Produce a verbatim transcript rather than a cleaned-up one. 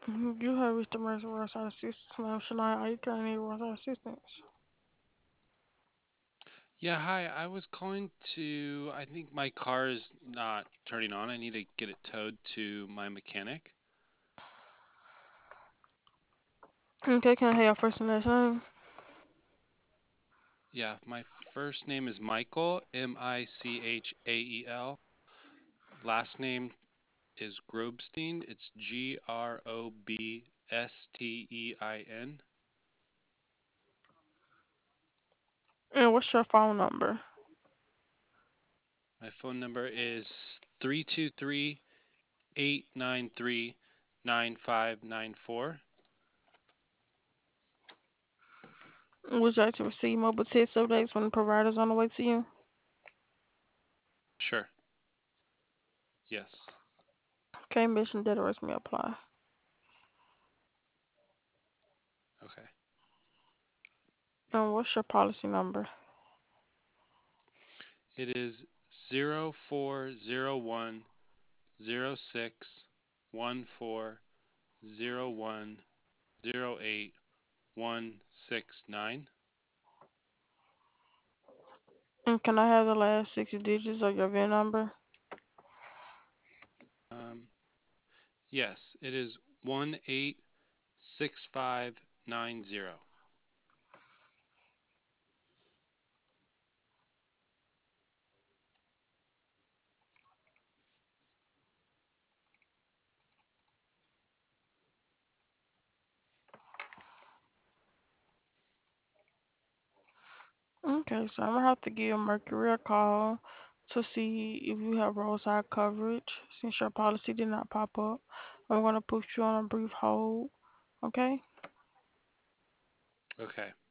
You have reached the emergency roadside assistance. Ma'am Shania, are you currently need roadside assistance? Yeah, hi. I was calling to, I think my car is not turning on. I need to get it towed to my mechanic. Okay, can I have your first and last name? Yeah, my first name is Michael, M I C H A E L. Last name is Grobstein. It's G R O B S T E I N. And what's your phone number? My phone number is three two three, eight nine three, nine five nine four. Would you like to receive mobile text updates when the provider's on the way to you? Sure. Yes. Okay, mission data rates may apply. Okay. And what's your policy number? It is zero four zero one zero six one four zero one zero eight one six nine. And can I have the last six digits of your V I N number? Um, yes, it is one eight six five nine zero. Okay, so I'm gonna have to give Mercury a call to see if you have roadside coverage since your policy did not pop up. I'm gonna put you on a brief hold. Okay? Okay.